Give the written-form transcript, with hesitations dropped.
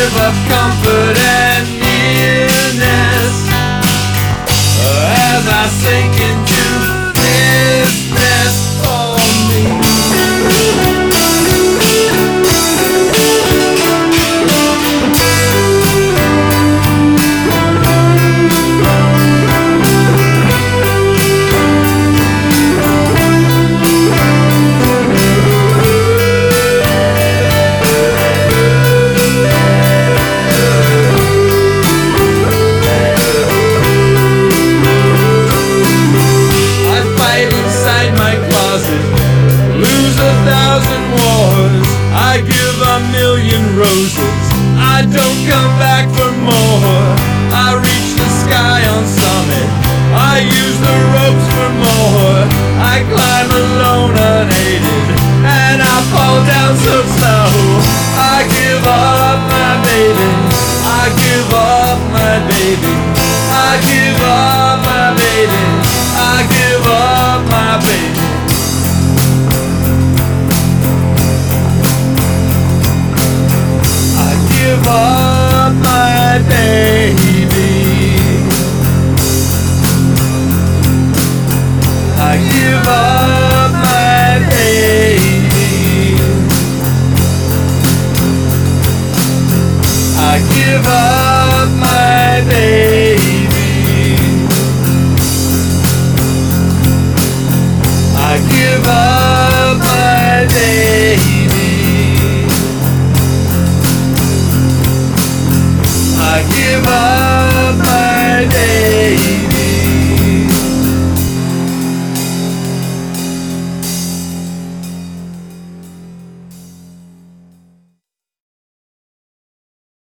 give up comfort and nearness as I sink into this mess for me. Lose 1,000 wars, I give 1,000,000 roses, I don't come back for more. I reach the sky on summit, I use the ropes for more. I climb alone unaided, and I fall down so slow. I give up my baby, I give up my baby, I give up my baby, I give up my baby. Give up my baby, I give up my baby, I give up my baby, I give up my baby, I give up.